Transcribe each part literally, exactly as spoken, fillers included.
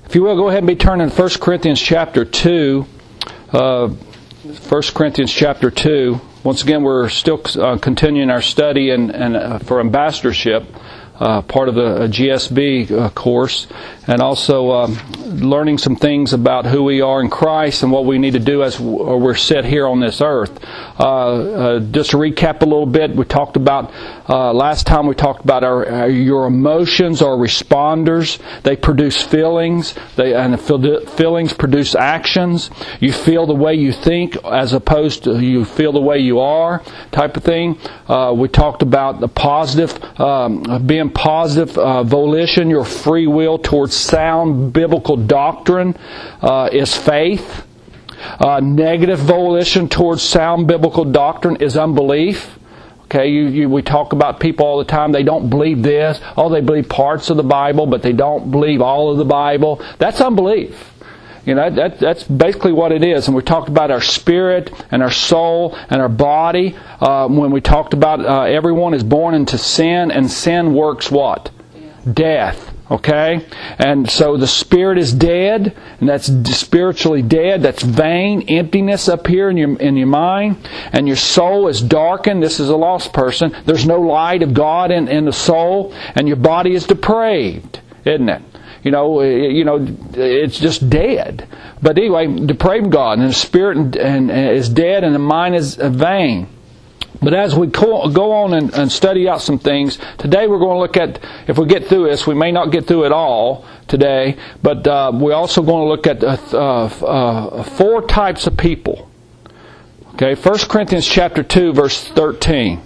If you will, go ahead and be turning to First Corinthians chapter two. Uh, First Corinthians chapter two. Once again, we're still uh, continuing our study and, and uh, for ambassadorship, uh, part of the uh, G S B uh, course, and also um, learning some things about who we are in Christ and what we need to do as we're set here on this earth. Uh, uh, just to recap a little bit, we talked about uh, last time we talked about our, our your emotions are responders. They produce feelings, they and the feelings produce actions. You feel the way you think as opposed to you feel the way you are, type of thing. Uh, we talked about the positive, um, being positive uh, volition, your free will towards sound biblical doctrine uh, is faith. Uh, negative volition towards sound biblical doctrine is unbelief. Okay, you, you, we talk about people all the time. They don't believe this. Oh, they believe parts of the Bible, but they don't believe all of the Bible. That's unbelief. You know, that, that's basically what it is. And we talked about our spirit and our soul and our body. Uh, when we talked about uh, everyone is born into sin, and sin works what? Death. Okay? And so the spirit is dead, and that's spiritually dead. That's vain, emptiness up here in your in your mind. And your soul is darkened. This is a lost person. There's no light of God in, in the soul, and your body is depraved, isn't it? You know, you know, it's just dead. But anyway, depraved God, and the spirit and, and, and is dead, and the mind is vain. But as we go on and, and study out some things, today we're going to look at, if we get through this, we may not get through it all today, but uh, we're also going to look at uh, uh, four types of people. Okay, First Corinthians chapter two, verse thirteen.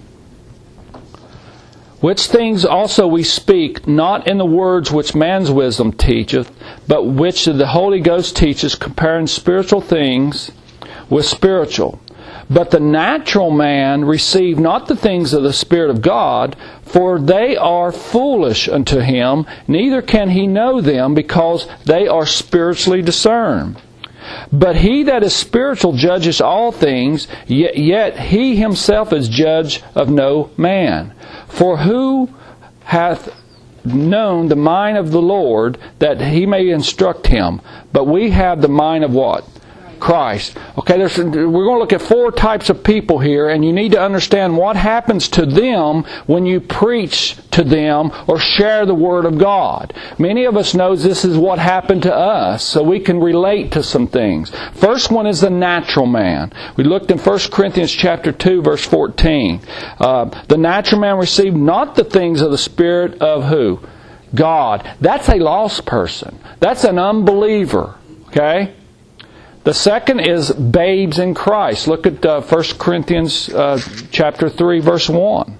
Which things also we speak, not in the words which man's wisdom teacheth, but which the Holy Ghost teaches, comparing spiritual things with spiritual. But the natural man receive not the things of the Spirit of God, for they are foolish unto him, neither can he know them, because they are spiritually discerned. But he that is spiritual judges all things, yet, yet he himself is judge of no man. For who hath known the mind of the Lord, that he may instruct him? But we have the mind of what? Christ. Okay, there's, we're going to look at four types of people here, and you need to understand what happens to them when you preach to them or share the Word of God. Many of us knows this is what happened to us, so we can relate to some things. First one is the natural man. We looked in First Corinthians chapter two, verse fourteen. Uh, the natural man received not the things of the Spirit of who? God. That's a lost person. That's an unbeliever. Okay? The second is babes in Christ. Look at uh, First Corinthians uh, chapter three, verse one.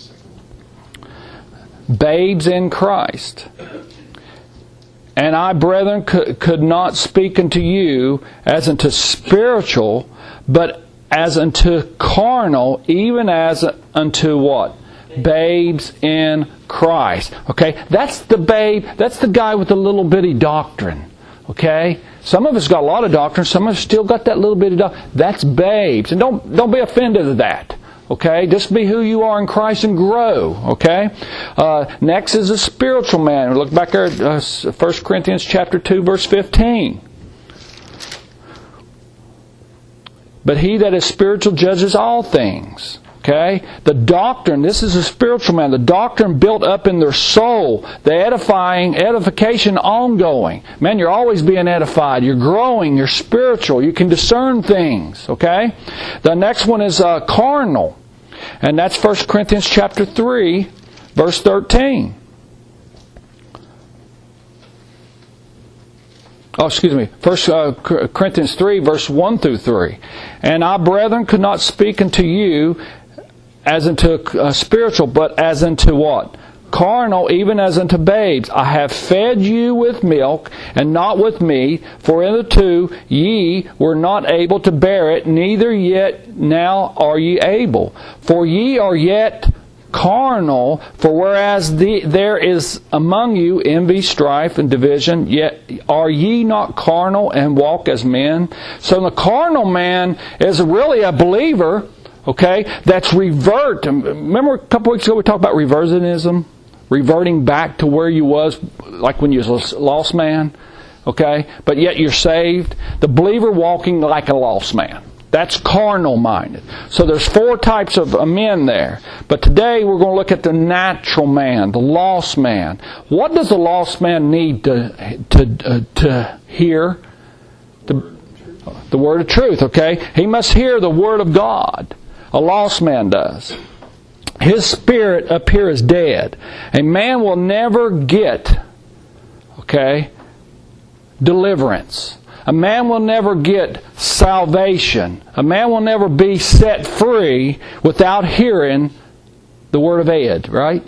Babes in Christ. And I, brethren, could, could not speak unto you as unto spiritual, but as unto carnal, even as unto what? Babes in Christ. Okay, that's the babe, that's the guy with the little bitty doctrine. Okay? Some of us got a lot of doctrine, some of us still got that little bit of doctrine. That's babes. And don't don't be offended at that. Okay? Just be who you are in Christ and grow. Okay? Uh, next is a spiritual man. Look back there at uh, First Corinthians chapter two, verse fifteen. But he that is spiritual judges all things. Okay? The doctrine, this is a spiritual man. The doctrine built up in their soul. The edifying, edification ongoing. Man, you're always being edified. You're growing. You're spiritual. You can discern things. Okay? The next one is uh, carnal. And that's First Corinthians chapter three, verse thirteen. Oh, excuse me. First uh, Corinthians three, verse one through three. And I, brethren, could not speak unto you as unto uh, spiritual, but as unto what? Carnal, even as unto babes. I have fed you with milk, and not with meat, for hitherto ye were not able to bear it, neither yet now are ye able. For ye are yet carnal, for whereas the, there is among you envy, strife, and division, yet are ye not carnal and walk as men? So the carnal man is really a believer, okay, that's revert. Remember a couple weeks ago we talked about reversionism? Reverting back to where you was, like when you was a lost man? Okay? But yet you're saved. The believer walking like a lost man. That's carnal-minded. So there's four types of men there. But today we're going to look at the natural man, the lost man. What does the lost man need to to uh, to hear? The, the word of truth, okay? He must hear the word of God. A lost man does. His spirit up here is dead. A man will never get, okay, deliverance. A man will never get salvation. A man will never be set free without hearing the word of Ed, right?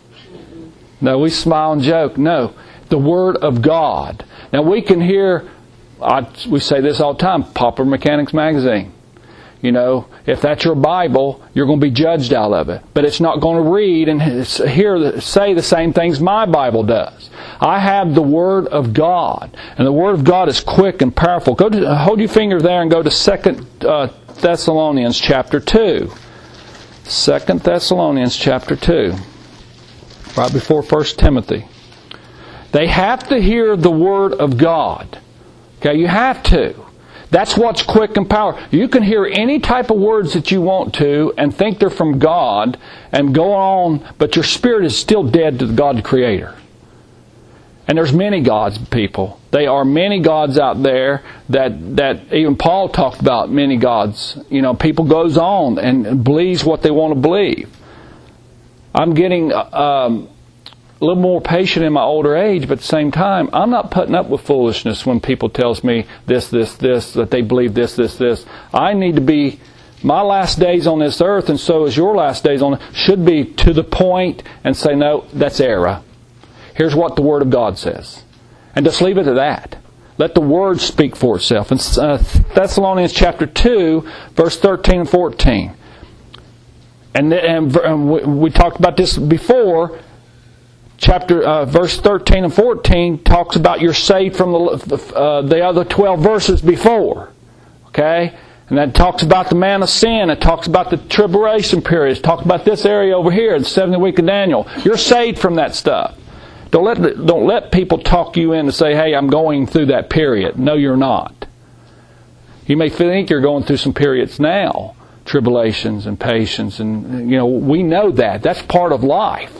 No, we smile and joke. No, the word of God. Now we can hear, I, we say this all the time, Popular Mechanics Magazine. You know, if that's your Bible, you're going to be judged out of it. But it's not going to read and hear say the same things my Bible does. I have the Word of God, and the Word of God is quick and powerful. Go to hold your finger there and go to Second uh, Thessalonians chapter two. Second Thessalonians chapter two, right before First Timothy. They have to hear the Word of God. Okay, you have to. That's what's quick and powerful. You can hear any type of words that you want to and think they're from God and go on, but your spirit is still dead to the God the Creator. And there's many gods, people. There are many gods out there that that even Paul talked about, many gods. You know, people goes on and believes what they want to believe. I'm getting um, a little more patient in my older age, but at the same time, I'm not putting up with foolishness when people tells me this, this, this, that they believe this, this, this. I need to be, my last days on this earth, and so is your last days on it, should be to the point and say, no, that's error. Here's what the Word of God says. And just leave it at that. Let the Word speak for itself. In uh, Thessalonians chapter two, verse thirteen and fourteen. And, and, and we, we talked about this before. Chapter uh, verse thirteen and fourteen talks about you're saved from the uh, the other twelve verses before, okay, and that talks about the man of sin. It talks about the tribulation period. It talks about this area over here, the seventy week of Daniel. You're saved from that stuff. Don't let don't let people talk you in to say, "Hey, I'm going through that period." No, you're not. You may think you're going through some periods now, tribulations and patience, and you know we know that that's part of life.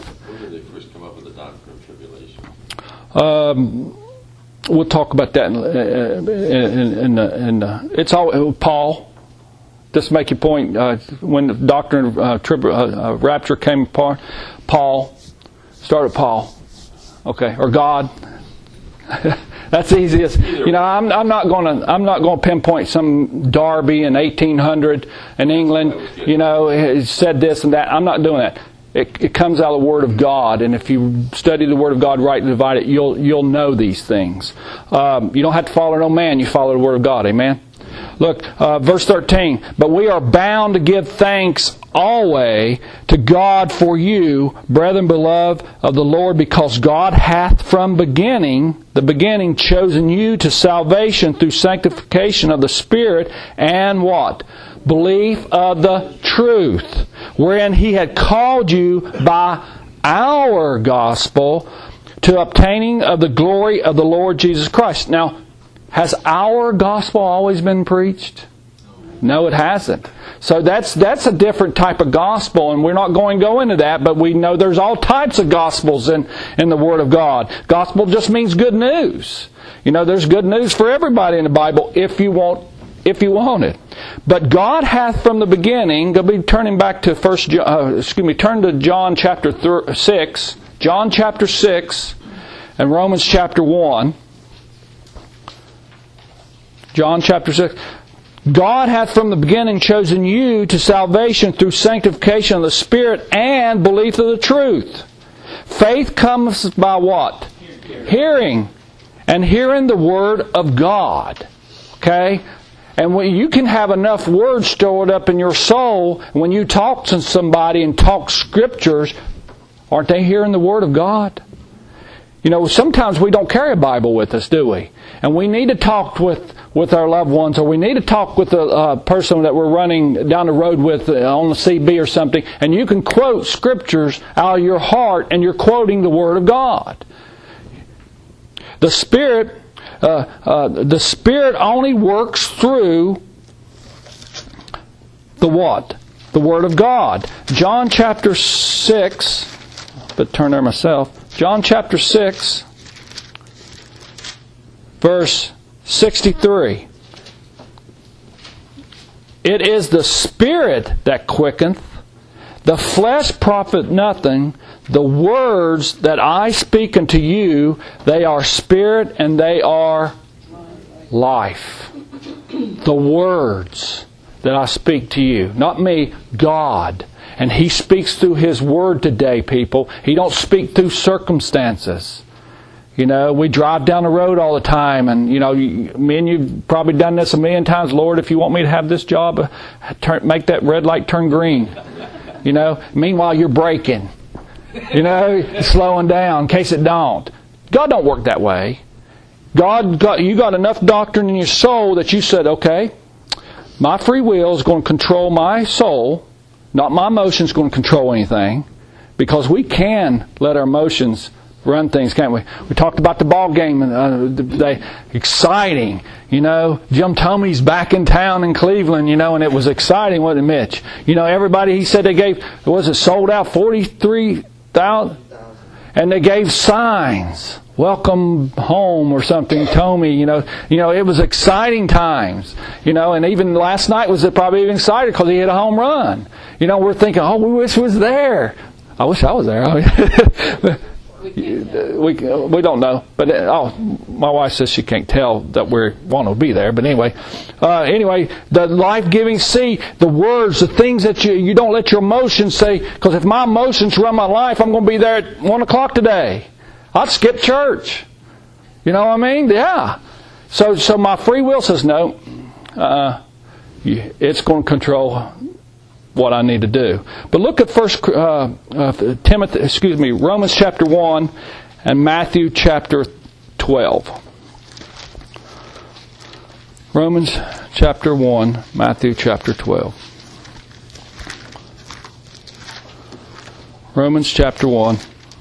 Um, we'll talk about that in, in, in, in uh, it's all Paul. Just to make your point, uh, when the doctrine of uh, trib- uh, uh, rapture came apart, Paul started Paul, okay, or God. That's easiest. You know, I'm, I'm not going to I'm not going to pinpoint some Darby in eighteen hundred in England. You know, he said this and that. I'm not doing that. It, it comes out of the Word of God, and if you study the Word of God right and divide it, you'll you'll know these things. Um, you don't have to follow no man; you follow the Word of God. Amen. Look, uh, verse thirteen. But we are bound to give thanks always to God for you, brethren beloved of the Lord, because God hath from beginning, the beginning, chosen you to salvation through sanctification of the Spirit and what? Belief of the truth, wherein He had called you by our gospel to obtaining of the glory of the Lord Jesus Christ. Now, has our gospel always been preached? No, it hasn't. So that's that's a different type of gospel, and we're not going to go into that, but we know there's all types of gospels in, in the Word of God. Gospel just means good news. You know, there's good news for everybody in the Bible if you want if you want it. But God hath from the beginning, go be turning back to first uh, excuse me, turn to John chapter six, John chapter six and Romans chapter one. John chapter six. God hath from the beginning chosen you to salvation through sanctification of the Spirit and belief of the truth. Faith comes by what? Hearing. And hearing the Word of God. Okay? And when you can have enough words stored up in your soul, when you talk to somebody and talk Scriptures, aren't they hearing the Word of God? You know, sometimes we don't carry a Bible with us, do we? And we need to talk with, with our loved ones, or we need to talk with a uh, person that we're running down the road with uh, on the C B or something, and you can quote Scriptures out of your heart, and you're quoting the Word of God. The Spirit uh, uh, the Spirit only works through the what? The Word of God. John chapter six, but turn there myself. John chapter six, verse sixty-three. It is the Spirit that quickeneth, the flesh profit nothing. The words that I speak unto you, they are spirit and they are life. The words that I speak to you. Not me, God. And He speaks through His Word today, people. He don't speak through circumstances. You know, we drive down the road all the time, and, you know, you, me and you've probably done this a million times. Lord, if you want me to have this job, uh, turn, make that red light turn green. You know, meanwhile you're braking. You know, slowing down in case it don't. God don't work that way. God got, you got enough doctrine in your soul that you said, okay, my free will is going to control my soul, not my emotions going to control anything, because we can let our emotions run things, can't we? We talked about the ball game and uh, they exciting. You know, Jim Tomey's back in town in Cleveland. You know, and it was exciting, wasn't it, Mitch? You know, everybody. He said they gave. Was it sold out forty-three thousand? And they gave signs, "Welcome home" or something. Tomey. You know, you know, it was exciting times. You know, and even last night was probably even excited because he hit a home run. You know, we're thinking, oh, we wish he was there. I wish I was there. We we we don't know, but oh, my wife says she can't tell that we want to be there. But anyway, uh, anyway, the life-giving seed, the words, the things that you you don't let your emotions say. Because if my emotions run my life, I'm going to be there at one o'clock today. I'd skip church. You know what I mean? Yeah. So so my free will says no. Uh, it's going to control what I need to do. But look at First uh, uh, Timothy, excuse me, Romans chapter one and Matthew chapter twelve. Romans chapter one, Matthew chapter twelve. Romans chapter one.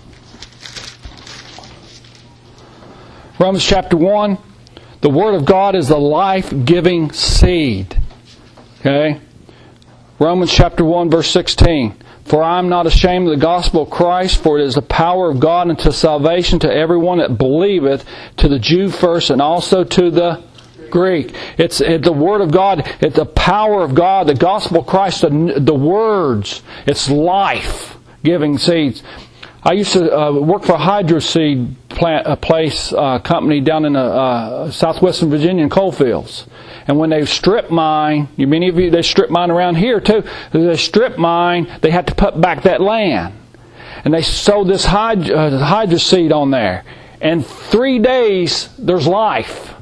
Romans chapter one. The Word of God is the life-giving seed. Okay? Romans chapter one, verse sixteen. For I am not ashamed of the gospel of Christ, for it is the power of God unto salvation to everyone that believeth, to the Jew first and also to the Greek. It's, it's the Word of God. It's the power of God, the gospel of Christ, the, the words. It's life-giving seeds. I used to uh, work for a hydro seed plant, a place, uh, company down in the uh, southwestern Virginia in coalfields. And when they strip mine, many of you, they strip mine around here too. They strip mine, they had to put back that land. And they sowed this hydro, uh, hydro seed on there. And three days, there's life.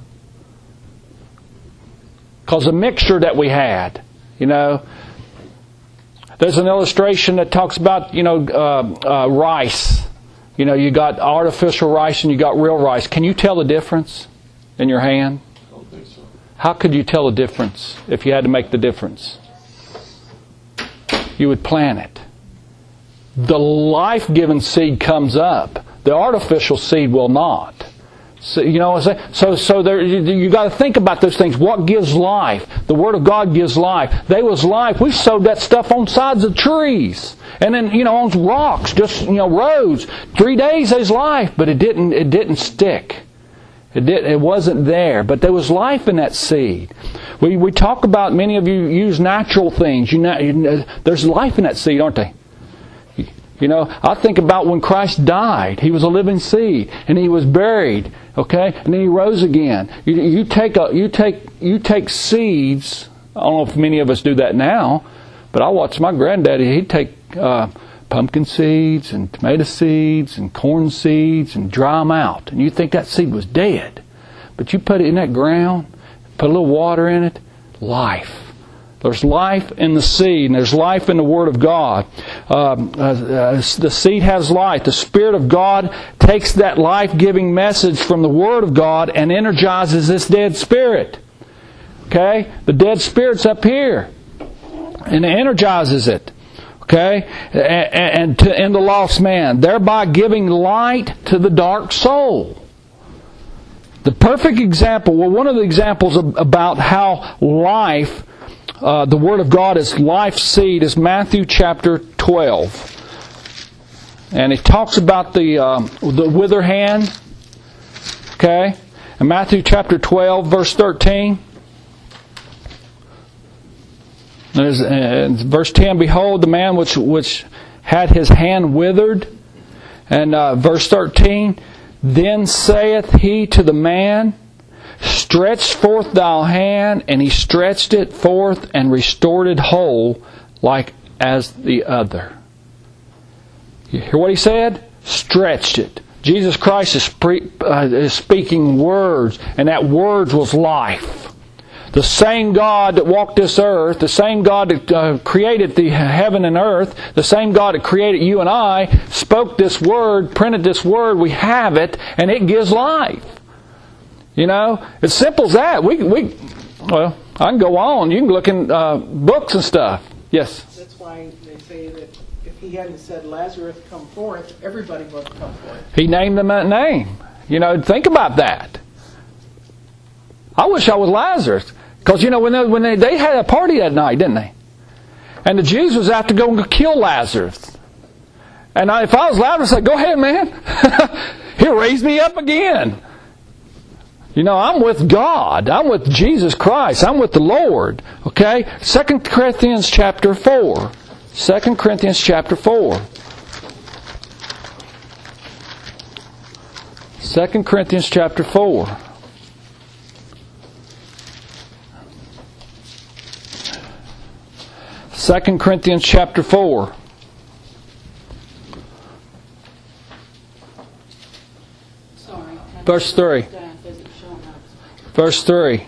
Because the mixture that we had, you know. There's an illustration that talks about, you know, uh, uh, rice. You know, you got artificial rice and you got real rice. Can you tell the difference in your hand? I don't think so. How could you tell the difference if you had to make the difference? You would plant it. The life-giving seed comes up. The artificial seed will not. So, you know what I'm saying? So, so there, you, you got to think about those things. What gives life? The Word of God gives life. They was life. We sowed that stuff on sides of trees, and then you know on rocks, just you know roads. Three days there's life, but it didn't. It didn't stick. It did. It wasn't there. But there was life in that seed. We we talk about, many of you use natural things. You know, you, there's life in that seed, aren't they? You know, I think about when Christ died. He was a living seed, and He was buried. Okay, and then He rose again. You, you take a, you take you take seeds. I don't know if many of us do that now, but I watched my granddaddy. He'd take uh, pumpkin seeds and tomato seeds and corn seeds and dry them out, and you think that seed was dead, but you put it in that ground, put a little water in it, life. There's life in the seed, and there's life in the Word of God. Um, uh, uh, the seed has life. The Spirit of God takes that life-giving message from the Word of God and energizes this dead spirit. Okay? The dead spirit's up here, and it energizes it. Okay? And, and to in the lost man, thereby giving light to the dark soul. The perfect example, well, one of the examples of, about how life, uh, the Word of God is life seed, is Matthew chapter twelve. And it talks about the um, the wither hand. Okay? In Matthew chapter twelve, verse thirteen. There's, uh, verse ten, behold, the man which which had his hand withered. And uh, verse thirteen, then saith he to the man, stretch forth thy hand, and he stretched it forth and restored it whole, like as the other. You hear what he said? Stretched it. Jesus Christ is, pre, uh, is speaking words, and that words was life. The same God that walked this earth, the same God that uh, created the heaven and earth, the same God that created you and I, spoke this word, printed this word, we have it, and it gives life. You know, it's simple as that. We, we, well, I can go on. You can look in uh, books and stuff. Yes? That's why they say that if he hadn't said, Lazarus, come forth, everybody would have come forth. He named them that name. You know, think about that. I wish I was Lazarus. Because, you know, when, they, when they, they had a party that night, didn't they? And the Jews was out to go and kill Lazarus. And I, if I was Lazarus, I'd say, go ahead, man. He'll raise me up again. You know, I'm with God. I'm with Jesus Christ. I'm with the Lord. Okay? Second Corinthians chapter four. Second Corinthians chapter four. Second Corinthians chapter four. Second Corinthians chapter four. Sorry. Verse three. Verse three.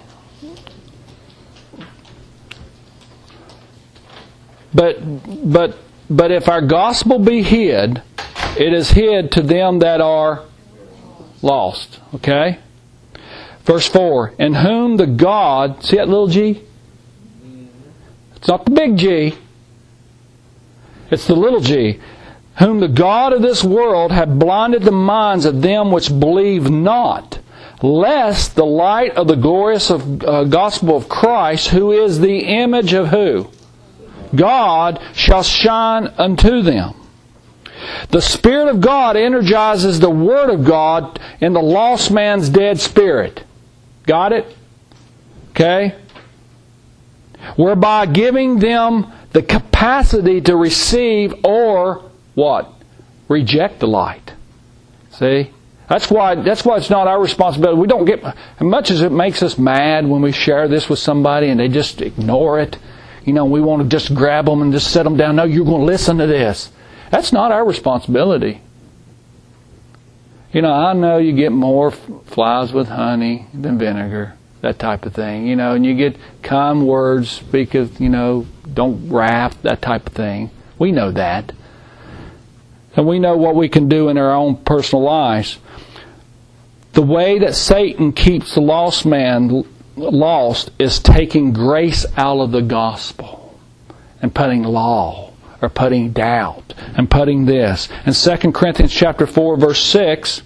But but but if our gospel be hid, it is hid to them that are lost. Okay? Verse four. In whom the God, see that little G? It's not the big G. It's the little g. Whom the God of this world hath blinded the minds of them which believe not, lest the light of the glorious of, uh, gospel of Christ, who is the image of who? God, shall shine unto them. The Spirit of God energizes the Word of God in the lost man's dead spirit. Got it? Okay? Whereby giving them the capacity to receive or what? Reject the light. See? That's why that's why it's not our responsibility. We don't get, as much as it makes us mad when we share this with somebody and they just ignore it. You know, we want to just grab them and just set them down. No, you're going to listen to this. That's not our responsibility. You know, I know you get more flies with honey than vinegar. That type of thing, you know, and you get kind words, speak of, you know, don't wrath, that type of thing. We know that. And we know what we can do in our own personal lives. The way that Satan keeps the lost man lost is taking grace out of the gospel and putting law or putting doubt and putting this. And Second Corinthians chapter four verse six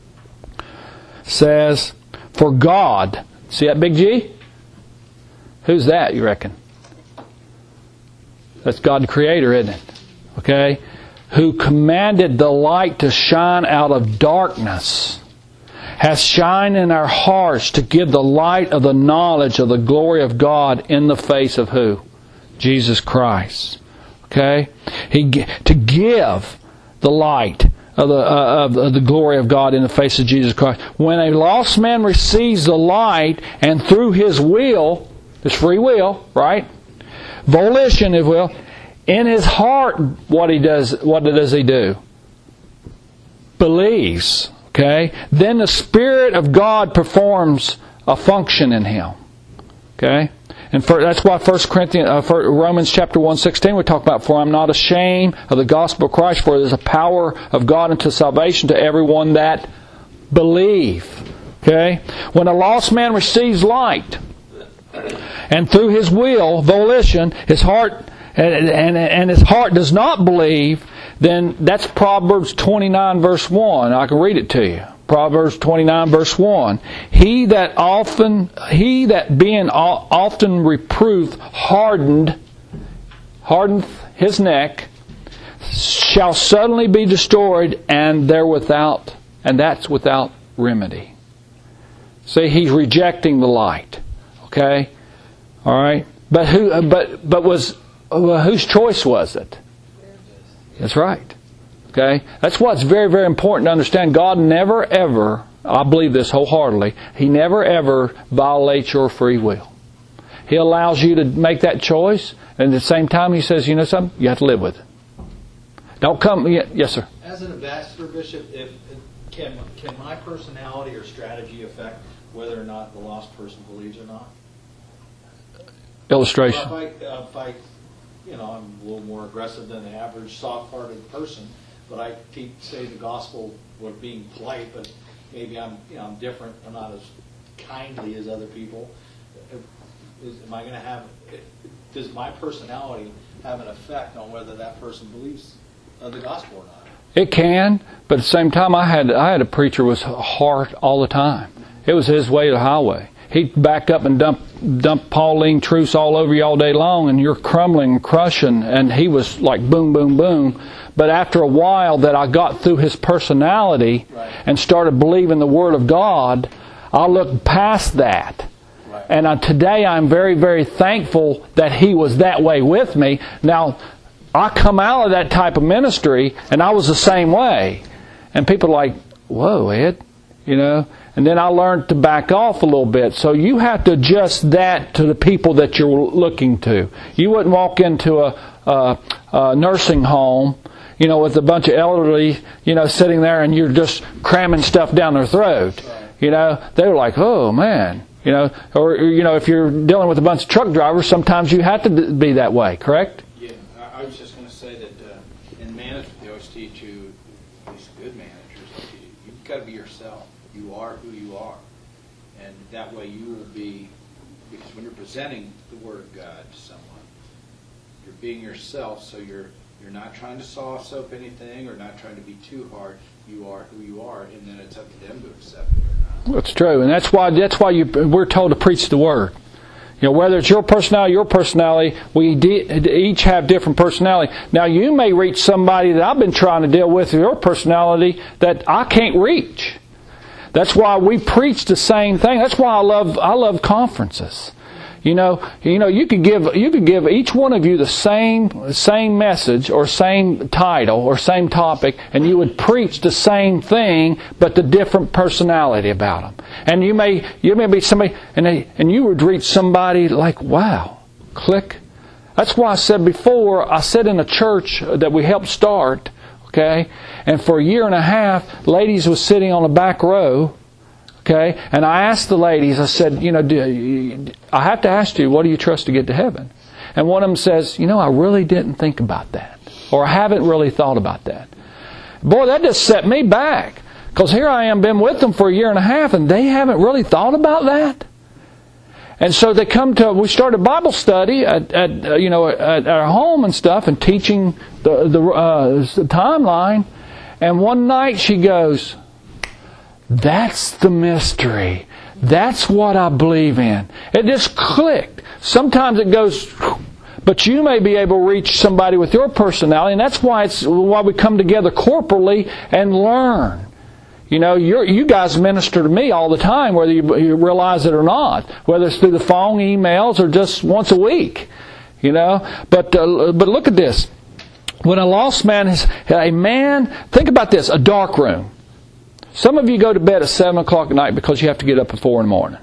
says, for God, see that big G? Who's that, you reckon? That's God the Creator, isn't it? Okay? Who commanded the light to shine out of darkness, hath shined in our hearts to give the light of the knowledge of the glory of God in the face of who? Jesus Christ. Okay? He to give the light of the uh, of the glory of God in the face of Jesus Christ. When a lost man receives the light and through his will, his free will, right? Volition, if you will, in his heart, what he does, what does he do? Believes. Okay? Then the Spirit of God performs a function in him. Okay? And for, that's why First Corinthians, uh, for Romans chapter one sixteen we talk about, for I'm not ashamed of the gospel of Christ, for it is a power of God unto salvation to everyone that believe. Okay? When a lost man receives light, and through his will, volition, his heart, and, and, and his heart does not believe, then that's Proverbs twenty-nine verse one. I can read it to you. Proverbs twenty-nine, verse one. He that often, he that being often reproved, hardened, hardened his neck, shall suddenly be destroyed, and there without, and that's without remedy. See, he's rejecting the light. Okay, all right. But who? But but was whose choice was it? That's right. Okay, that's why it's very, very important to understand. God never ever, I believe this wholeheartedly, He never ever violates your free will. He allows you to make that choice, and at the same time He says, you know something, you have to live with it. Don't come, yes sir. As an ambassador, Bishop, if can can my personality or strategy affect whether or not the lost person believes or not? Illustration. Well, if I, uh, if I, you know, I'm a little more aggressive than the average soft-hearted person, but I keep say the gospel with being polite, but maybe I'm, you know, I'm different. I'm not as kindly as other people. Is, am I going to have? Does my personality have an effect on whether that person believes uh, the gospel or not? It can, but at the same time, I had I had a preacher who was hard all the time. It was his way to the highway. He'd back up and dump dump Pauline truths all over you all day long, and you're crumbling and crushing, and he was like boom, boom, boom. But after a while that I got through his personality right. and started believing the Word of God, I looked past that. Right. And uh, today I'm very, very thankful that he was that way with me. Now, I come out of that type of ministry, and I was the same way. And people are like, whoa, Ed, you know. And then I learned to back off a little bit. So you have to adjust that to the people that you're looking to. You wouldn't walk into a, a, a nursing home, you know, with a bunch of elderly, you know, sitting there and you're just cramming stuff down their throat. You know, they were like, oh, man. You know, or, you know, if you're dealing with a bunch of truck drivers, sometimes you have to be that way, correct? Yeah, I was just going to say that uh, in management, they always teach you, these good managers, you, you've got to be yourself. You are who you are. And that way you will be, because when you're presenting the Word of God to someone, you're being yourself, so you're you're not trying to soft soap anything or not trying to be too hard. You are who you are, and then it's up to them to accept it or not. That's true, and that's why that's why you, we're told to preach the Word. You know, whether it's your personality, your personality, we de- each have different personality. Now, you may reach somebody that I've been trying to deal with, your personality, that I can't reach. That's why we preach the same thing. That's why I love I love conferences. You know, you know, you could give you could give each one of you the same same message or same title or same topic, and you would preach the same thing, but the different personality about them. And you may you may be somebody, and they, and you would reach somebody like, wow, click. That's why I said before. I said in a church that we helped start. Okay, and for a year and a half, ladies was sitting on the back row. Okay, and I asked the ladies, I said, you know, do, I have to ask you, what do you trust to get to heaven? And one of them says, you know, I really didn't think about that, or I haven't really thought about that. Boy, that just set me back, because here I am, been with them for a year and a half, and they haven't really thought about that. And so they come to, we started Bible study at, at uh, you know, at, at our home and stuff, and teaching the the, uh, the timeline. And one night she goes, that's the mystery. That's what I believe in. It just clicked. Sometimes it goes, but you may be able to reach somebody with your personality, and that's why it's why we come together corporally and learn. You know, you're, you guys minister to me all the time, whether you, you realize it or not, whether it's through the phone, emails, or just once a week. You know, but uh, but look at this. When a lost man is a man, think about this: a dark room. Some of you go to bed at seven o'clock at night because you have to get up at four in the morning.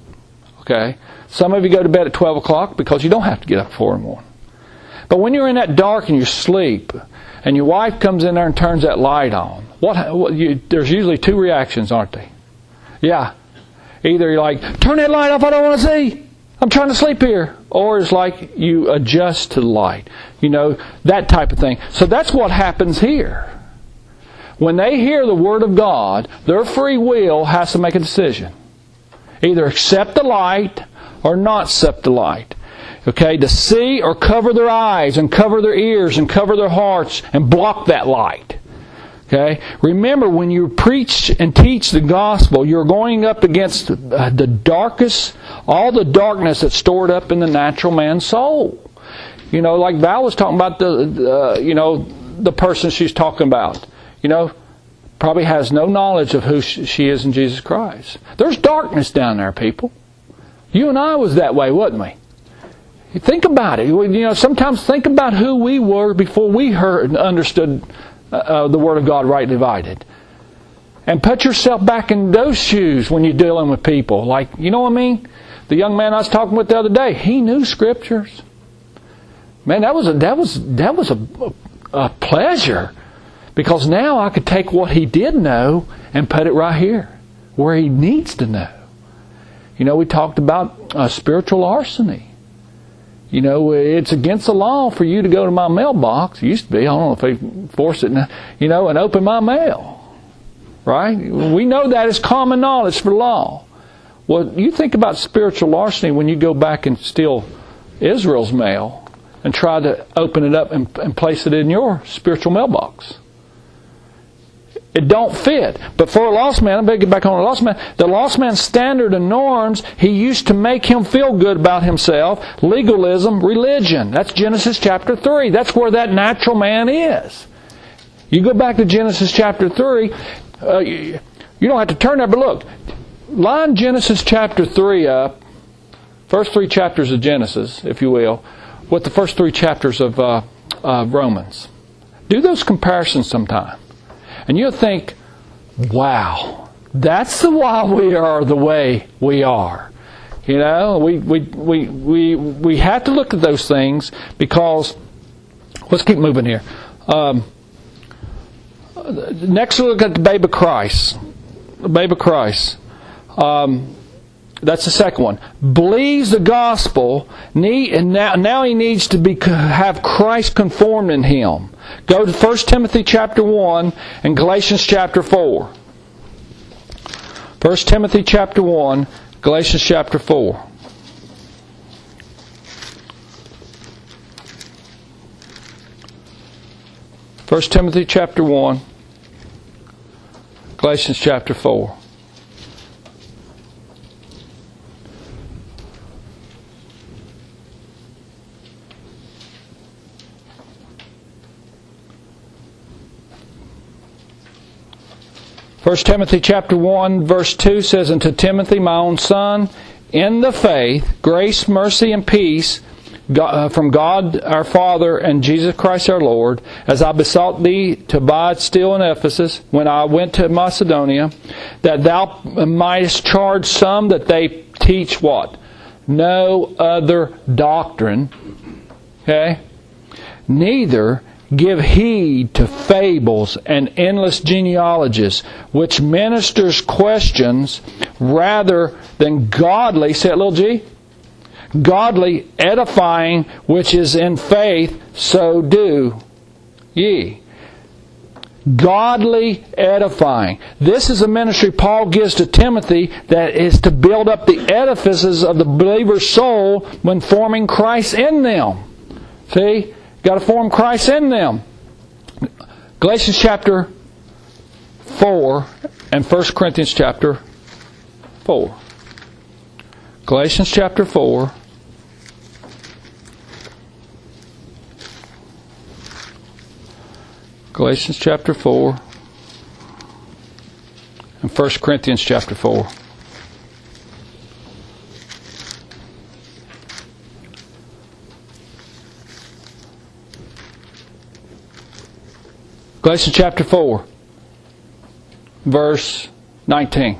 Okay, some of you go to bed at twelve o'clock because you don't have to get up at four in the morning. But when you're in that dark and you sleep, and your wife comes in there and turns that light on, what, what you, there's usually two reactions, aren't they? Yeah. Either you're like, turn that light off, I don't want to see. I'm trying to sleep here. Or it's like you adjust to the light. You know, that type of thing. So that's what happens here. When they hear the Word of God, their free will has to make a decision. Either accept the light or not accept the light. Okay, to see or cover their eyes and cover their ears and cover their hearts and block that light. Okay? Remember, when you preach and teach the gospel, you're going up against uh, the darkest, all the darkness that's stored up in the natural man's soul. You know, like Val was talking about the, uh, you know, the person she's talking about. You know, probably has no knowledge of who she is in Jesus Christ. There's darkness down there, people. You and I was that way, wasn't we? You think about it. You know, sometimes think about who we were before we heard and understood uh, the Word of God rightly divided. And put yourself back in those shoes when you're dealing with people. Like, you know what I mean? The young man I was talking with the other day, he knew Scriptures. Man, that was a, that was that was a, a pleasure. Because now I could take what he did know and put it right here, where he needs to know. You know, we talked about uh, spiritual larceny. You know, it's against the law for you to go to my mailbox. It used to be. I don't know if they force it now, you know, and open my mail. Right? We know that is common knowledge for law. Well, you think about spiritual larceny when you go back and steal Israel's mail and try to open it up and, and place it in your spiritual mailbox. It don't fit. But for a lost man, I better get back on the lost man. The lost man's standard and norms, he used to make him feel good about himself. Legalism, religion. That's Genesis chapter three. That's where that natural man is. You go back to Genesis chapter three, uh, you, you don't have to turn there, but look. Line Genesis chapter three up, first three chapters of Genesis, if you will, with the first three chapters of uh, uh, Romans. Do those comparisons sometime. And you'll think, wow, that's the why we are the way we are. You know, we we we we we have to look at those things because, let's keep moving here. Um, next, we'll look at the babe of Christ. The babe of Christ. Um, that's the second one. Believes the gospel, need, and now, now he needs to be have Christ conformed in him. Go to First Timothy chapter one and Galatians chapter four. First Timothy chapter one, Galatians chapter four. First Timothy chapter one, Galatians chapter four. First Timothy chapter one, verse two says, "And to Timothy, my own son, in the faith, grace, mercy, and peace from God our Father and Jesus Christ our Lord, as I besought thee to abide still in Ephesus when I went to Macedonia, that thou mightest charge some that they teach" what? "No other doctrine." Okay? "Neither give heed to fables and endless genealogies, which ministers questions rather than godly," say it little g, "godly edifying, which is in faith, so do ye." Godly edifying. This is a ministry Paul gives to Timothy that is to build up the edifices of the believer's soul when forming Christ in them. See? Got to form Christ in them. Galatians chapter four and First Corinthians chapter four. Galatians chapter four. Galatians chapter four and First Corinthians chapter four. Galatians chapter four, verse nineteen.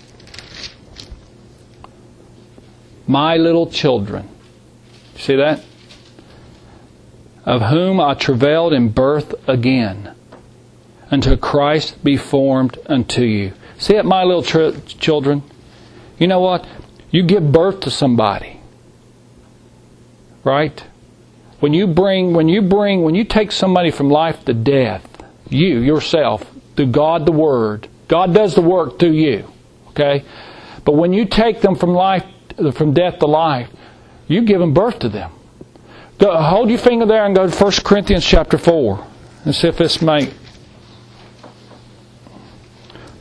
"My little children," see that? "of whom I travailed in birth again, until Christ be formed unto you." See that, my little tr- children? You know what? You give birth to somebody, right? When you bring, when you bring, when you take somebody from life to death, you, yourself, through God the Word. God does the work through you. Okay? But when you take them from life, from death to life, you give them birth to them. Go, hold your finger there and go to First Corinthians chapter four. And see if this may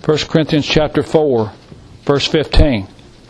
First Corinthians chapter four, verse fifteen.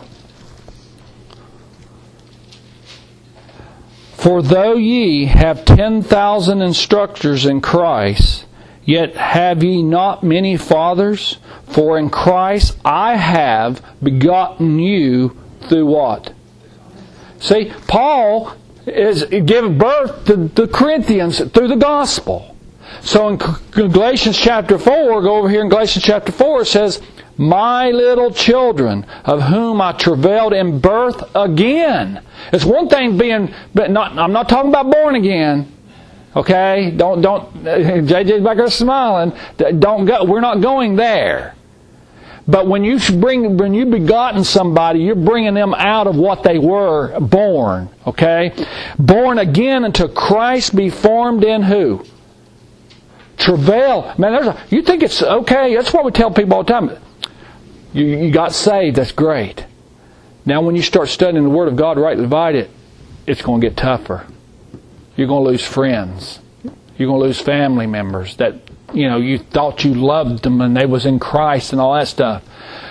For though ye have ten thousand instructors in Christ, yet have ye not many fathers? For in Christ I have begotten you through what? See, Paul is giving birth to the Corinthians through the gospel. So in Galatians chapter four, go over here in Galatians chapter four, it says, my little children, of whom I travailed in birth again. It's one thing being, but not, I'm not talking about born again. Okay? Don't, don't, J J's back there smiling. Don't go, we're not going there. But when you bring, when you begotten somebody, you're bringing them out of what they were born. Okay? Born again until Christ be formed in who? Travail. Man, there's a, you think it's okay? That's what we tell people all the time. You, you got saved, that's great. Now when you start studying the Word of God, rightly divided, it's going to get tougher. You're going to lose friends. You're going to lose family members that, you know, you thought you loved them and they was in Christ and all that stuff.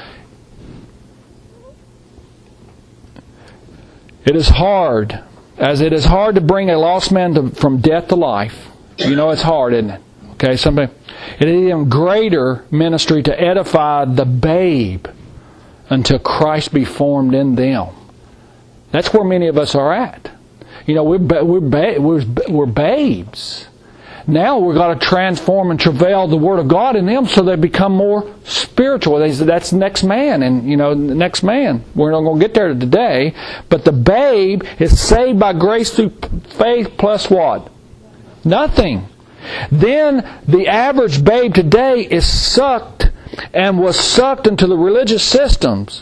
It is hard, as it is hard to bring a lost man to, from death to life. You know it's hard, isn't it? Okay, somebody. It is even greater ministry to edify the babe until Christ be formed in them. That's where many of us are at. You know, we're we're ba- we're, we're babes. Now we've got to transform and travail the Word of God in them so they become more spiritual. They, that's next man, and you know, the next man. We're not going to get there today, but the babe is saved by grace through faith plus what? Nothing. Then the average babe today is sucked and was sucked into the religious systems.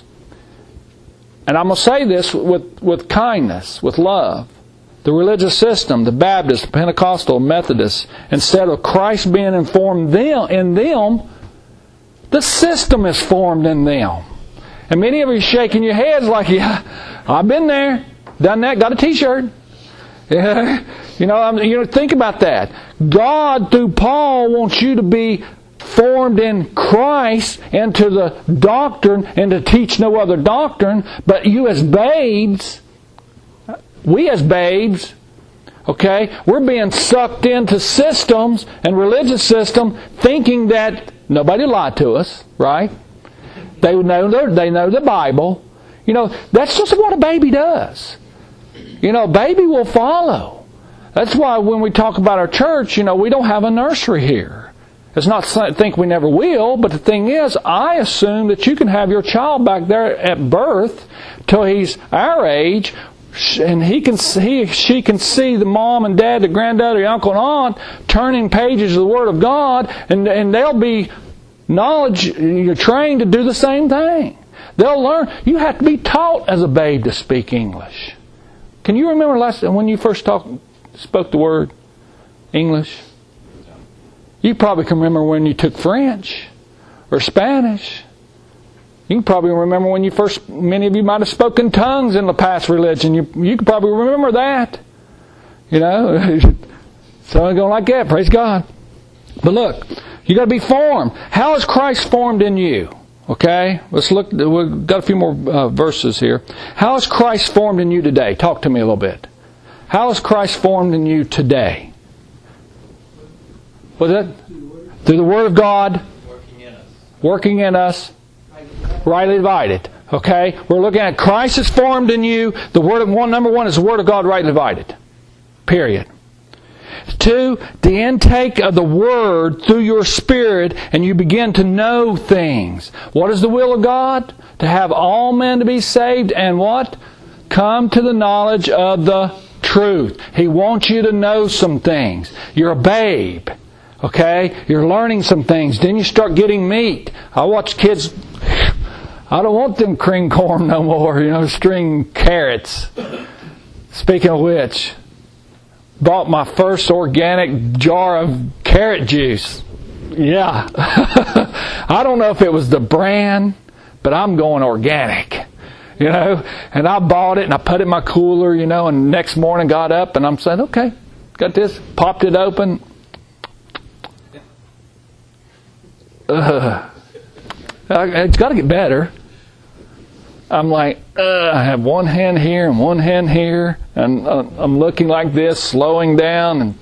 And I'm going to say this with, with kindness, with love. The religious system, the Baptist, the Pentecostal, Methodist, instead of Christ being informed them, in them, the system is formed in them. And many of you are shaking your heads like, yeah, I've been there, done that, got a t-shirt. Yeah. You know, I'm, you know, think about that. God, through Paul, wants you to be formed in Christ into the doctrine and to teach no other doctrine. But you as babes, we as babes, okay, we're being sucked into systems and religious system thinking that nobody lied to us, right? They know their, they know the Bible. You know, that's just what a baby does. You know, baby will follow. That's why when we talk about our church, you know, we don't have a nursery here. It's not to think we never will, but the thing is, I assume that you can have your child back there at birth till he's our age, and he can, he, she can see the mom and dad, the granddad, the uncle and aunt turning pages of the Word of God, and, and they'll be knowledge, you're trained to do the same thing. They'll learn. You have to be taught as a babe to speak English. Can you remember last when you first talked, spoke the word English? You probably can remember when you took French or Spanish. You can probably remember when you first, many of you might have spoken tongues in the past religion. You you can probably remember that. You know, some are going like that, praise God. But look, you got to be formed. How is Christ formed in you? Okay, let's look. We've got a few more uh, verses here. How is Christ formed in you today? Talk to me a little bit. How is Christ formed in you today? What's that? Through the Word of God. Working in us. Working in us. Rightly divided. Okay, we're looking at Christ is formed in you. The Word of one. Number one is the Word of God rightly divided. Period. Two, the intake of the Word through your spirit, and you begin to know things. What is the will of God? To have all men to be saved and what? Come to the knowledge of the truth. He wants you to know some things. You're a babe. Okay? You're learning some things. Then you start getting meat. I watch kids, I don't want them cream corn no more, you know, string carrots. Speaking of which, bought my first organic jar of carrot juice. Yeah. I don't know if it was the brand, but I'm going organic. You know, and I bought it and I put it in my cooler, you know, and next morning got up and I'm saying, okay, got this, popped it open. Ugh. It's got to get better. I'm like, uh, I have one hand here and one hand here, and uh, I'm looking like this, slowing down, and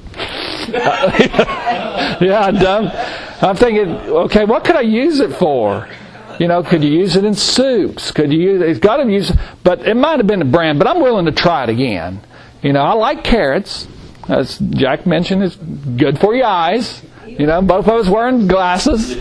uh, yeah, I'm, I'm thinking, okay, what could I use it for? You know, could you use it in soups? Could you use it? It's got to use, but it might have been a brand. But I'm willing to try it again. You know, I like carrots, as Jack mentioned. It's good for your eyes. You know, both of us wearing glasses.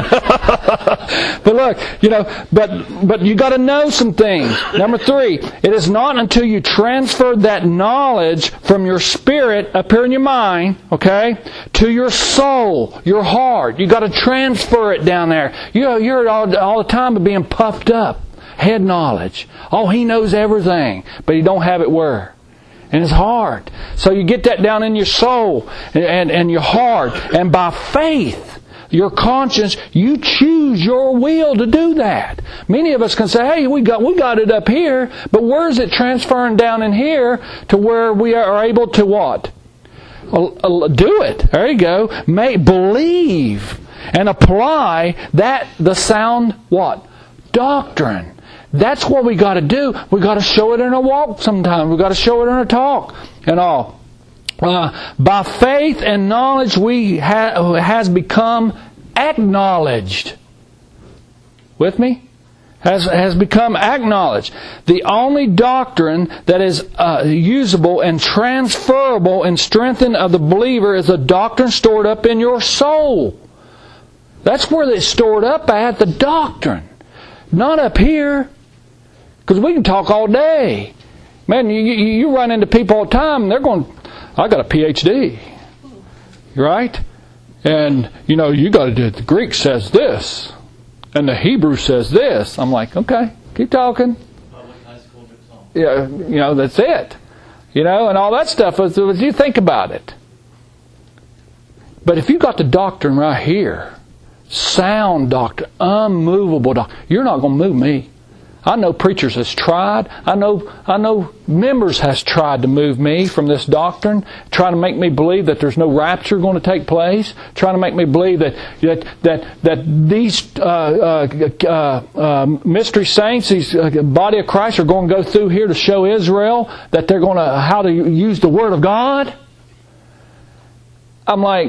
But look, you know, but but you got to know some things. Number three, it is not until you transfer that knowledge from your spirit up here in your mind, okay, to your soul, your heart. You got to transfer it down there. You know, you're all, all the time being puffed up, head knowledge. Oh, he knows everything, but he don't have it where. In his heart. So you get that down in your soul and, and, and your heart. And by faith, your conscience, you choose your will to do that. Many of us can say, hey, we got we got it up here, but where is it transferring down in here to where we are able to what? Do it. There you go. Make believe and apply that the sound what? Doctrine. That's what we got to do. We got to show it in our walk sometimes. We got to show it in our talk and all. Uh, by faith and knowledge, we ha- has become acknowledged. With me? Has has become acknowledged. The only doctrine that is uh, usable and transferable and strengthened of the believer is a doctrine stored up in your soul. That's where it's stored up at, the doctrine. Not up here. Because we can talk all day. Man, you, you, you run into people all the time, and they're going, I got a P H D. Right? And, you know, you got to do it. The Greek says this. And the Hebrew says this. I'm like, okay, keep talking. Public high school diploma. Yeah, you know, that's it. You know, and all that stuff, as you think about it. But if you got the doctrine right here, sound doctrine, unmovable doctrine, you're not going to move me. I know preachers has tried. I know I know members has tried to move me from this doctrine, trying to make me believe that there's no rapture going to take place, trying to make me believe that that that, that these uh, uh, uh, uh, mystery saints, these uh, body of Christ, are going to go through here to show Israel that they're going to how to use the Word of God. I'm like,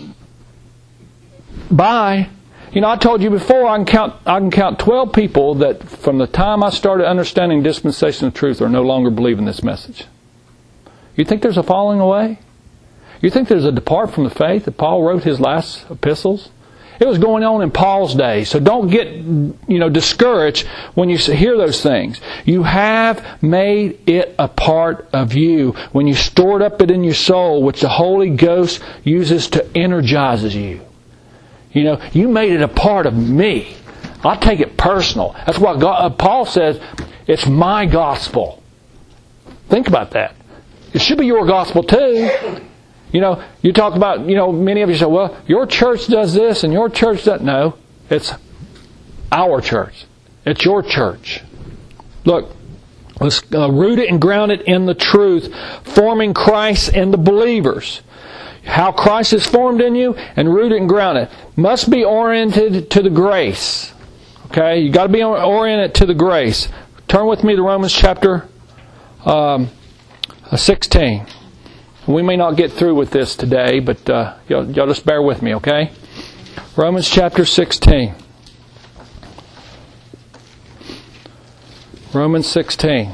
bye. You know, I told you before, I can count I can count twelve people that from the time I started understanding dispensation of truth are no longer believing this message. You think there's a falling away? You think there's a depart from the faith that Paul wrote his last epistles? It was going on in Paul's day, so don't get, you know, discouraged when you hear those things. You have made it a part of you when you stored up it in your soul, which the Holy Ghost uses to energize you. You know, you made it a part of me. I take it personal. That's why God, uh, Paul says, it's my gospel. Think about that. It should be your gospel too. You know, you talk about, you know, many of you say, well, your church does this and your church does... No, it's our church. It's your church. Look, let's uh, root it and ground it in the truth, forming Christ in the believers. How Christ is formed in you and rooted and grounded must be oriented to the grace. Okay, you got to be oriented to the grace. Turn with me to Romans chapter um, sixteen. We may not get through with this today, but uh, y'all, y'all just bear with me, okay? Romans chapter sixteen. Romans sixteen.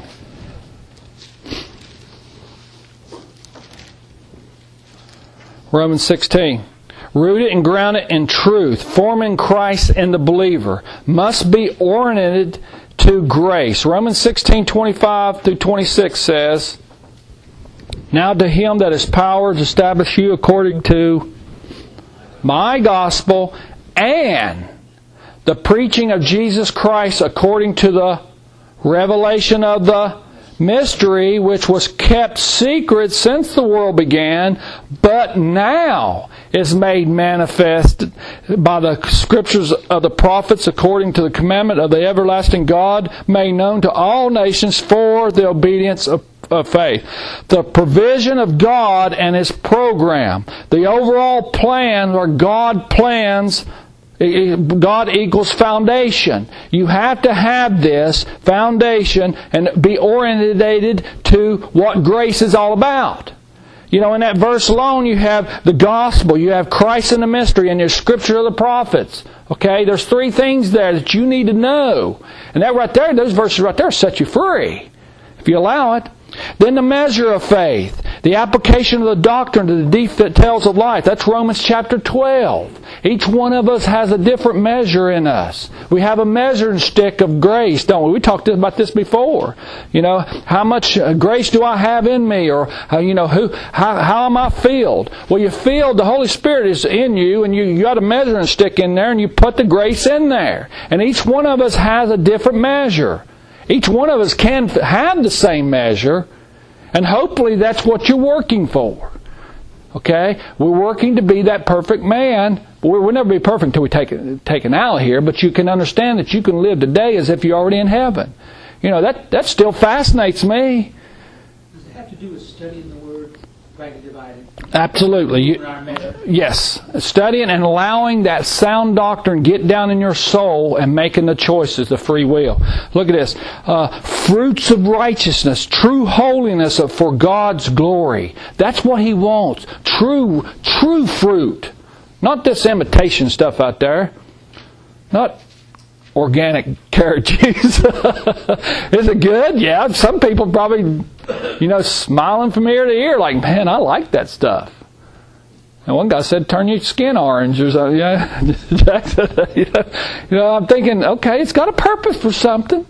Romans sixteen. Rooted and grounded in truth, forming Christ in the believer, must be oriented to grace. Romans sixteen, twenty-five through twenty-six says, now to Him that has power to establish you according to my gospel and the preaching of Jesus Christ according to the revelation of the mystery which was kept secret since the world began, but now is made manifest by the scriptures of the prophets according to the commandment of the everlasting God, made known to all nations for the obedience of, of faith. The provision of God and His program, the overall plan where God plans God equals foundation. You have to have this foundation and be orientated to what grace is all about. You know, in that verse alone, you have the gospel, you have Christ in the mystery, and there's scripture of the prophets. Okay, there's three things there that you need to know. And that right there, those verses right there set you free, if you allow it. Then the measure of faith, the application of the doctrine to the details of life. That's Romans chapter twelve. Each one of us has a different measure in us. We have a measuring stick of grace, don't we? We talked about this before. You know, how much grace do I have in me? Or, you know, who, how, how am I filled? Well, you filled, the Holy Spirit is in you, and you, you got a measuring stick in there, and you put the grace in there. And each one of us has a different measure. Each one of us can have the same measure, and hopefully that's what you're working for. Okay? We're working to be that perfect man. We'll, we'll never be perfect until we take it taken out here, but you can understand that you can live today as if you're already in heaven. You know, that, that still fascinates me. Does it have to do with studying the Word, rightly divided? Absolutely. You, yes. Studying and allowing that sound doctrine get down in your soul and making the choices, the free will. Look at this. Uh, fruits of righteousness, true holiness of, for God's glory. That's what He wants. True, true fruit. Not this imitation stuff out there. Not organic carrot juice. Is it good? Yeah. Some people probably, you know, smiling from ear to ear like, man, I like that stuff. And one guy said, turn your skin orange or something. Yeah. You know, I'm thinking, okay, it's got a purpose for something.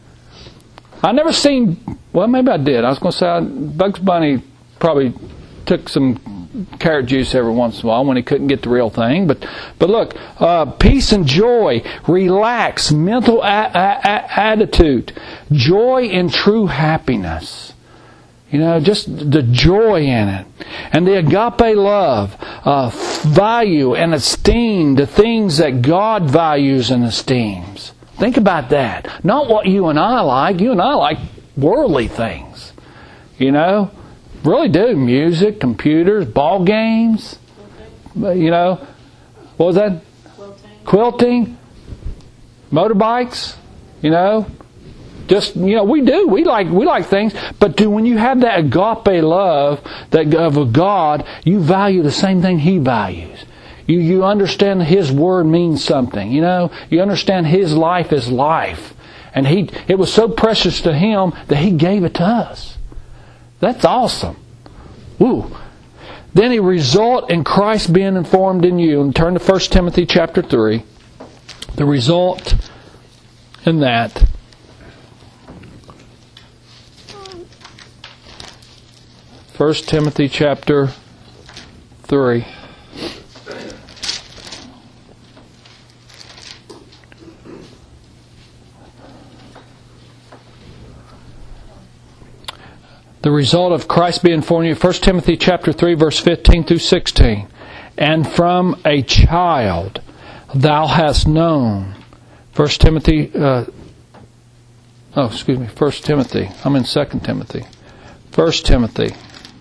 I never seen, well, maybe I did. I was going to say, Bugs Bunny probably took some carrot juice every once in a while when he couldn't get the real thing. But but look, uh, peace and joy, relax, mental a- a- a- attitude, joy and true happiness. You know, just the joy in it. And the agape love, uh, value and esteem the things that God values and esteems. Think about that. Not what you and I like. You and I like worldly things. You know? Really do. Music, computers, ball games. You know, what was that? Quilting. Quilting. Motorbikes. You know, just you know, we do. We like we like things. But do when you have that agape love that of a God, you value the same thing He values. You you understand His word means something. You know, you understand His life is life, and He it was so precious to Him that He gave it to us. That's awesome. Ooh. Then He result in Christ being informed in you. And turn to First Timothy chapter three. The result in that. First Timothy chapter three. The result of Christ being formed in you. First Timothy chapter three, verse fifteen through sixteen. And from a child thou hast known. First Timothy, uh, oh, excuse me, First Timothy. I'm in Second Timothy. First Timothy.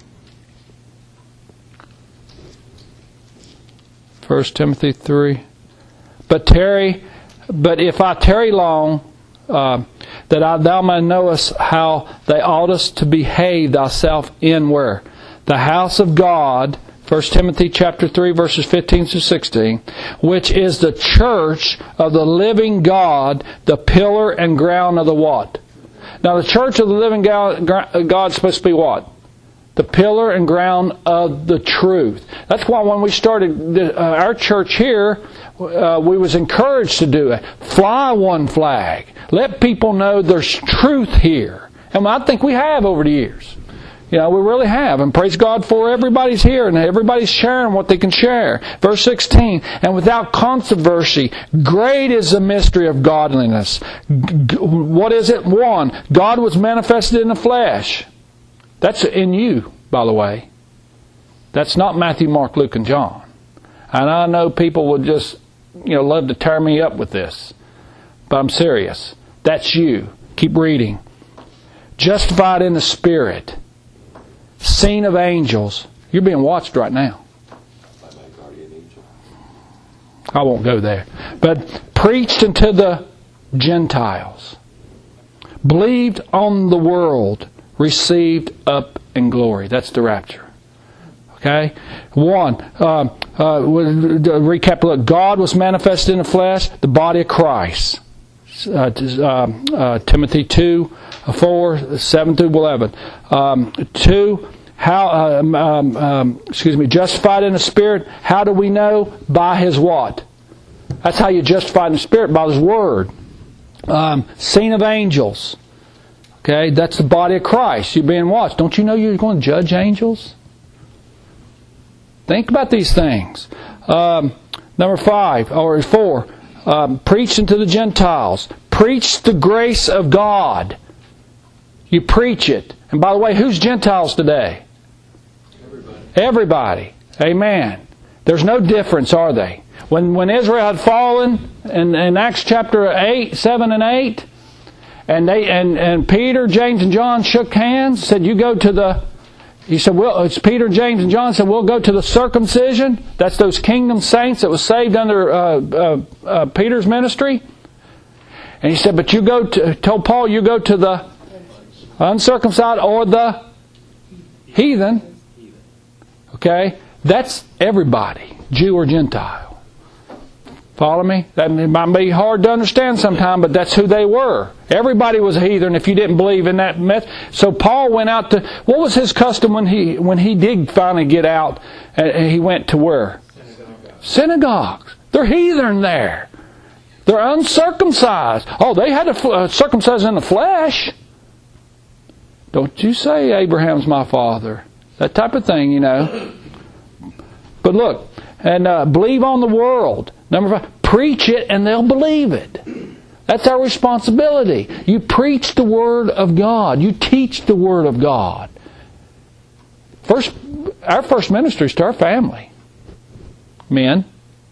First Timothy three. But tarry, but if I tarry long, Uh, that I, thou may knowest how thou oughtest to behave thyself in where? The house of God, First Timothy chapter three, verses fifteen to sixteen, which is the church of the living God, the pillar and ground of the what? Now the church of the living God, God is supposed to be what? The pillar and ground of the truth. That's why when we started the, uh, our church here, uh, we was encouraged to do it. Fly one flag. Let people know there's truth here. And I think we have over the years. You know, we really have. And praise God for everybody's here and everybody's sharing what they can share. Verse sixteen, and without controversy, great is the mystery of godliness. G- what is it? One, God was manifested in the flesh. That's in you, by the way. That's not Matthew, Mark, Luke, and John. And I know people would just, you know, love to tear me up with this. But I'm serious. That's you. Keep reading. Justified in the Spirit. Seen of angels. You're being watched right now. I won't go there. But preached unto the Gentiles. Believed on the world. Received up in glory. That's the rapture. Okay? One, uh, uh, recap, look, God was manifested in the flesh, the body of Christ. Uh, uh, uh, Timothy two, four, seven through eleven. Um, two, how, um, um, um, excuse me, justified in the Spirit. How do we know? By His what? That's how you justify in the Spirit, by His Word. Um, seen of angels. Okay, that's the body of Christ. You're being watched. Don't you know you're going to judge angels? Think about these things. Um, number five, or four, um, preached unto the Gentiles. Preach the grace of God. You preach it. And by the way, who's Gentiles today? Everybody. Everybody. Amen. There's no difference, are they? When when Israel had fallen in, in Acts chapter eight, seven and eight, and they and, and Peter, James, and John shook hands, said, "You go to the." He said, "Well, it's Peter, James, and John said, we'll go to the circumcision." That's those kingdom saints that was saved under uh, uh, uh, Peter's ministry. And he said, "But you go to," told Paul, "you go to the uncircumcised or the heathen." Okay, that's everybody, Jew or Gentile. Follow me? That might be hard to understand sometimes, but that's who they were. Everybody was a heathen if you didn't believe in that method. So Paul went out to, what was his custom when he when he did finally get out? And he went to where? Synagogues. Synagogues. They're heathen there. They're uncircumcised. Oh, they had to uh, circumcise in the flesh. Don't you say Abraham's my father. That type of thing, you know. But look, and uh, believe on the world. Number five, preach it and they'll believe it. That's our responsibility. You preach the Word of God. You teach the Word of God. First, our first ministry is to our family. Men.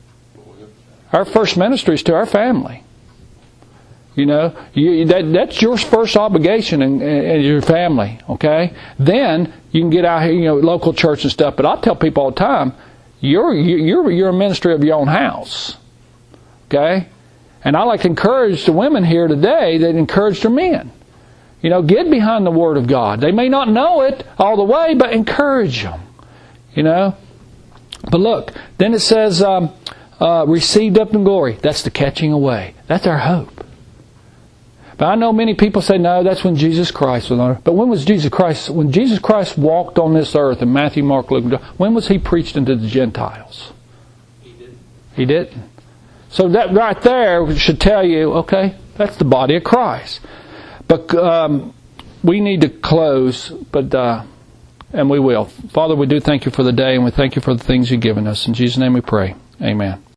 Our first ministry is to our family. You know, you, that, that's your first obligation in, in your family. Okay? Then you can get out here, you know, local church and stuff. But I tell people all the time, You're, you're, you're a ministry of your own house. Okay? And I like to encourage the women here today that encourage their men. You know, get behind the Word of God. They may not know it all the way, but encourage them. You know? But look, then it says, um, uh, received up in glory. That's the catching away. That's our hope. But I know many people say, no, that's when Jesus Christ was on earth. But when was Jesus Christ? When Jesus Christ walked on this earth in Matthew, Mark, Luke, and John, when was He preached unto the Gentiles? He didn't. He didn't. So that right there should tell you, okay, that's the body of Christ. But um, we need to close, but uh, and we will. Father, we do thank You for the day, and we thank You for the things You've given us. In Jesus' name we pray. Amen.